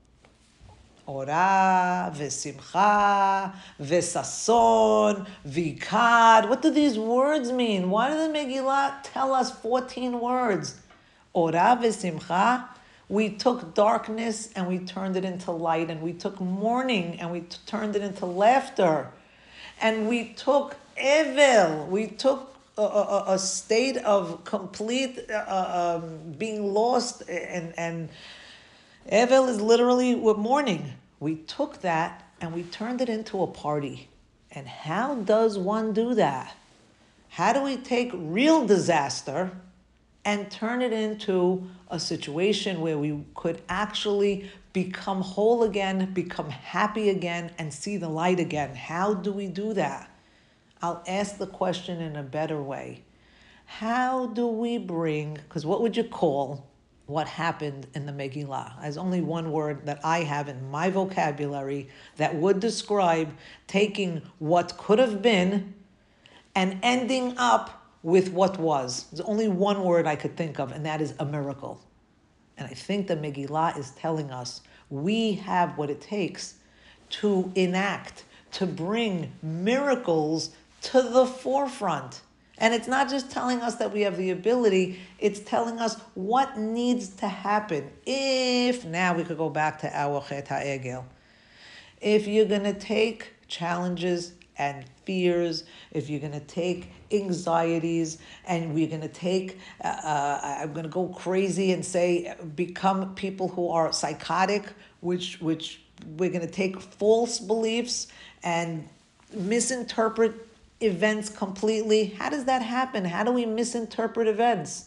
Speaker 1: Ora, v'simcha, v'sason, v'ikad. What do these words mean? Why does the Megillah tell us 14 words? Ora, v'simcha. We took darkness and we turned it into light, and we took mourning and we turned it into laughter, and we took evil. We took a state of complete being lost, and Evel is literally we're mourning. We took that and we turned it into a party. And how does one do that? How do we take real disaster and turn it into a situation where we could actually become whole again, become happy again, and see the light again? How do we do that? I'll ask the question in a better way. How do we bring, because what would you call what happened in the Megillah? There's only one word that I have in my vocabulary that would describe taking what could have been and ending up with what was. There's only one word I could think of, and that is a miracle. And I think the Megillah is telling us we have what it takes to enact, to bring miracles to the forefront. And it's not just telling us that we have the ability, it's telling us what needs to happen. If, now we could go back to our Chet HaEgel. If you're going to take challenges and fears, if you're going to take anxieties, and we're going to take, I'm going to go crazy and say, become people who are psychotic, which we're going to take false beliefs and misinterpret events completely. How does that happen? How do we misinterpret events?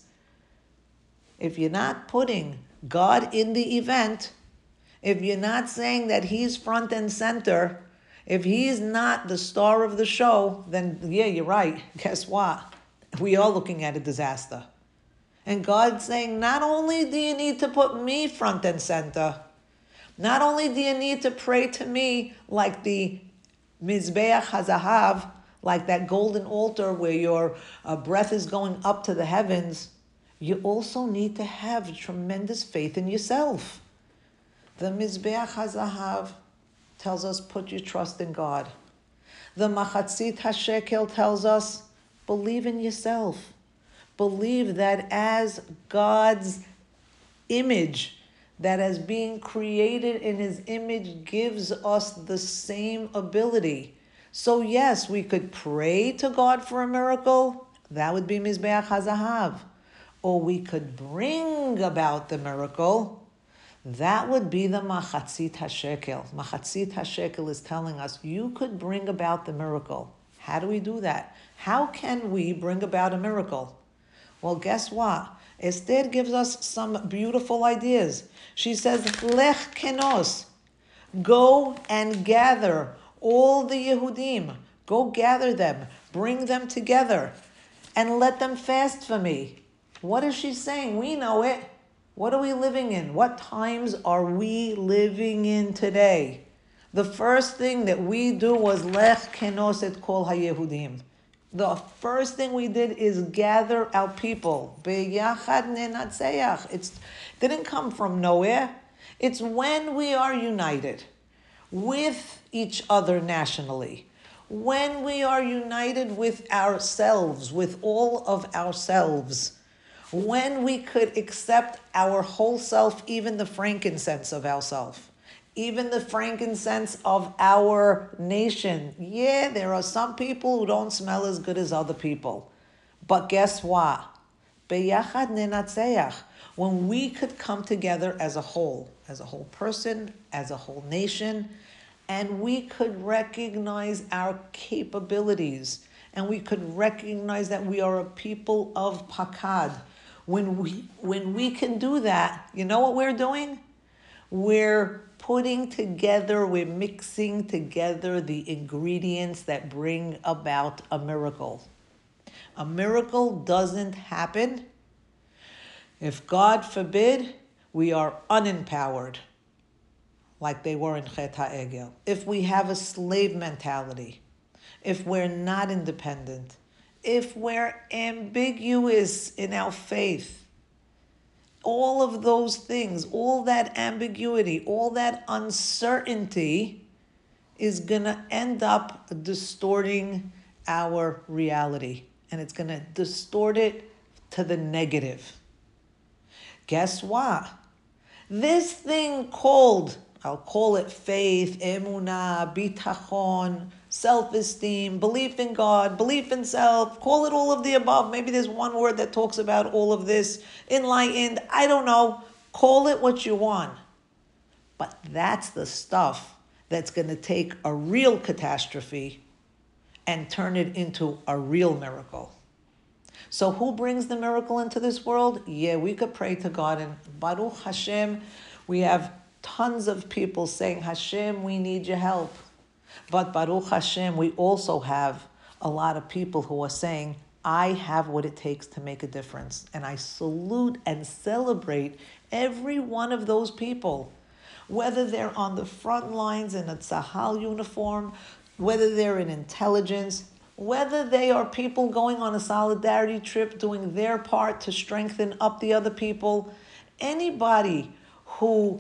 Speaker 1: If you're not putting God in the event, if you're not saying that He's front and center, if He's not the star of the show, then yeah, you're right. Guess what? We are looking at a disaster. And God's saying, not only do you need to put me front and center, not only do you need to pray to me like the Mizbeach HaZahav, like that golden altar where your breath is going up to the heavens, you also need to have tremendous faith in yourself. The Mizbeach HaZahav tells us, put your trust in God. The Machatzit HaShekel tells us, believe in yourself. Believe that as God's image, that as being created in His image gives us the same ability. So yes, we could pray to God for a miracle, That would be Mizbeach HaZahav. Or we could bring about the miracle. That would be the Machatzit HaShekel. Machatzit HaShekel is telling us, you could bring about the miracle. How do we do that? How can we bring about a miracle? Well, guess what? Esther gives us some beautiful ideas. She says, Lech Kenos. Go and gather all the Yehudim. Go gather them. Bring them together. And let them fast for me. What is she saying? We know it. What are we living in? What times are we living in today? The first thing that we do was Lech Kenos et Kol HaYehudim. The first thing we did is gather our people. Beyachad nenatzeach. It didn't come from nowhere. It's when we are united with each other nationally, when we are united with ourselves, with all of ourselves, when we could accept our whole self, even the frankincense of ourself, even the frankincense of our nation. Yeah, there are some people who don't smell as good as other people. But guess what? Beyachad nenatzeach. When we could come together as a whole person, as a whole nation, and we could recognize our capabilities, and we could recognize that we are a people of Pakad. When we can do that, you know what we're doing? We're putting together, we're mixing together the ingredients that bring about a miracle. A miracle doesn't happen if, God forbid, we are unempowered, like they were in Chet HaEgel. If we have a slave mentality, if we're not independent, if we're ambiguous in our faith, all of those things, all that ambiguity, all that uncertainty is going to end up distorting our reality. And it's going to distort it to the negative. Guess what? This thing called, I'll call it faith, emunah, bitachon, self-esteem, belief in God, belief in self, call it all of the above. Maybe there's one word that talks about all of this. Enlightened, I don't know. Call it what you want. But that's the stuff that's going to take a real catastrophe and turn it into a real miracle. So who brings the miracle into this world? Yeah, we could pray to God, and Baruch Hashem, we have tons of people saying, Hashem, we need your help. But Baruch Hashem, we also have a lot of people who are saying, I have what it takes to make a difference. And I salute and celebrate every one of those people, whether they're on the front lines in a Tzahal uniform, whether they're in intelligence, whether they are people going on a solidarity trip, doing their part to strengthen up the other people. Anybody who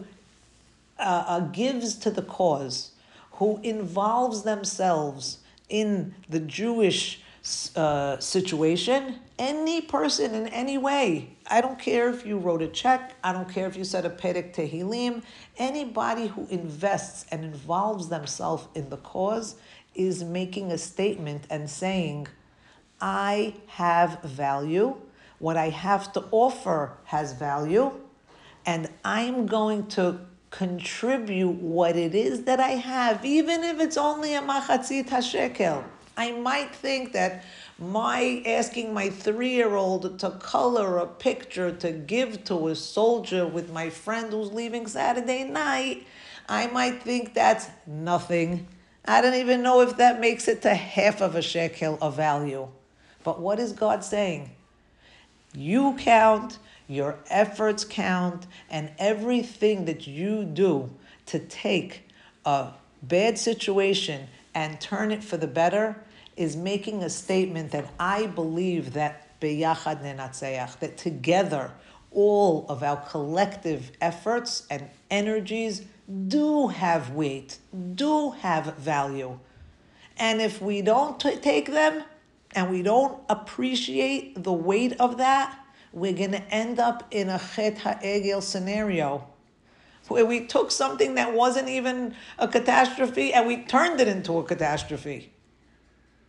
Speaker 1: gives to the cause, who involves themselves in the Jewish situation, any person in any way, I don't care if you wrote a check, I don't care if you said a Perek Tehillim, anybody who invests and involves themselves in the cause is making a statement and saying, I have value, what I have to offer has value, and I'm going to contribute what it is that I have, even if it's only a machatzit hashekel. I might think that my asking my 3-year-old to color a picture to give to a soldier with my friend who's leaving Saturday night, I might think that's nothing. I don't even know if that makes it to half of a shekel of value. But what is God saying? You count, your efforts count, and everything that you do to take a bad situation and turn it for the better is making a statement that I believe that beyachad nenatzeach, that together all of our collective efforts and energies do have weight, do have value. And if we don't take them and we don't appreciate the weight of that, we're going to end up in a Chet HaEgel scenario where we took something that wasn't even a catastrophe and we turned it into a catastrophe.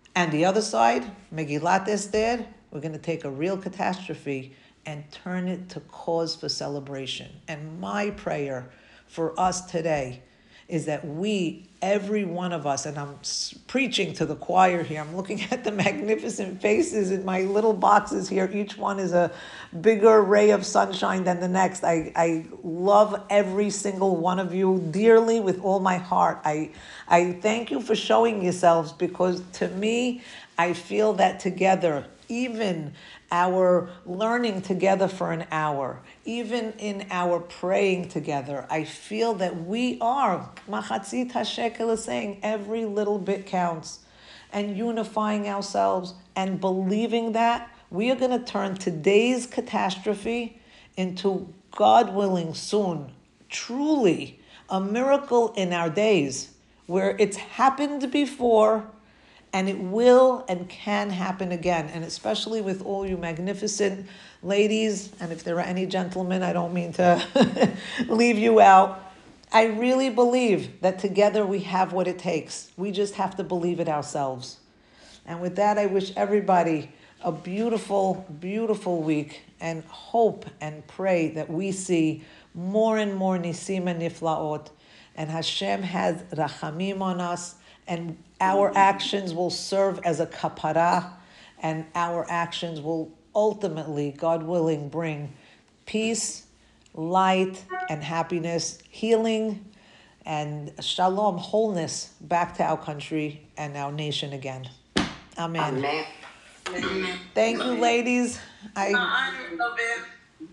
Speaker 1: And the other side, Megillat Esther, we're going to take a real catastrophe and turn it to cause for celebration. And my prayer for us today is that we, every one of us, and I'm preaching to the choir here, I'm looking at the magnificent faces in my little boxes here. Each one is a bigger ray of sunshine than the next. I love every single one of you dearly with all my heart. I thank you for showing yourselves, because to me, I feel that together, even our learning together for an hour, even in our praying together, I feel that we are, Machatzit HaShekel is saying, every little bit counts. And unifying ourselves and believing that, we are going to turn today's catastrophe into, God willing, soon, truly, a miracle in our days, where it's happened before, and it will and can happen again. And especially with all you magnificent ladies, and if there are any gentlemen, I don't mean to leave you out. I really believe that together we have what it takes. We just have to believe it ourselves. And with that, I wish everybody a beautiful, beautiful week, and hope and pray that we see more and more nisim and niflaot, and Hashem has rachamim on us, and our actions will serve as a kapara, and our actions will ultimately, God willing, bring peace, light, and happiness, healing, and shalom, wholeness back to our country and our nation again. Amen.
Speaker 2: Amen.
Speaker 1: Thank you, ladies.
Speaker 3: I love it.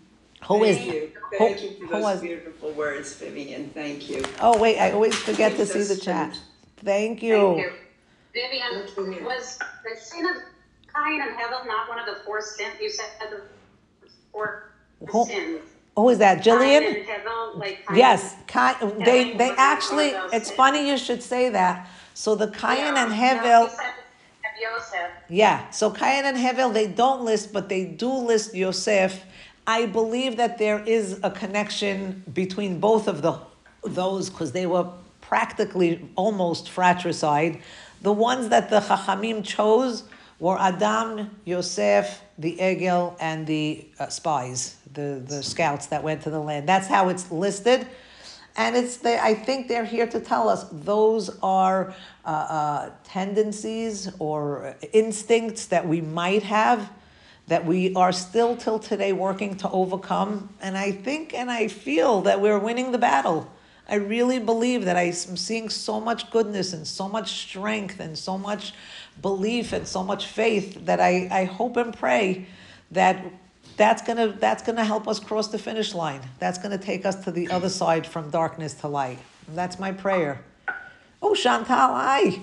Speaker 3: Thank you for those beautiful words, Vivian. Thank you.
Speaker 1: Oh, wait, I always forget to see the chat. Thank you.
Speaker 2: Vivian, was the sin of Cain and Hevel not one of the four sins? You said the four sins.
Speaker 1: Who is that, Jillian?
Speaker 2: Cain and Hevel, like Cain.
Speaker 1: Yes, they actually, it's funny you should say that. So the Cain and Hevel,
Speaker 2: Yosef.
Speaker 1: yeah, so Cain and Hevel, they don't list, but they do list Yosef. I believe that there is a connection between both of those, because they were practically almost fratricide. The ones that the Chachamim chose were Adam, Yosef, the Egel, and the spies, the scouts that went to the land. That's how it's listed. And I think they're here to tell us those are tendencies or instincts that we might have, that we are still till today working to overcome. And I think and I feel that we're winning the battle. I really believe that I'm seeing so much goodness and so much strength and so much belief and so much faith that I hope and pray that that's gonna help us cross the finish line. That's gonna take us to the other side from darkness to light. And that's my prayer. Oh, Chantal, hi.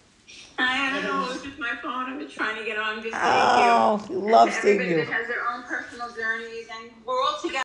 Speaker 3: I don't know, it was just my phone. I've been trying to get on. Just
Speaker 1: Oh, love seeing you.
Speaker 3: Everybody that has their own personal journeys, and we're all together.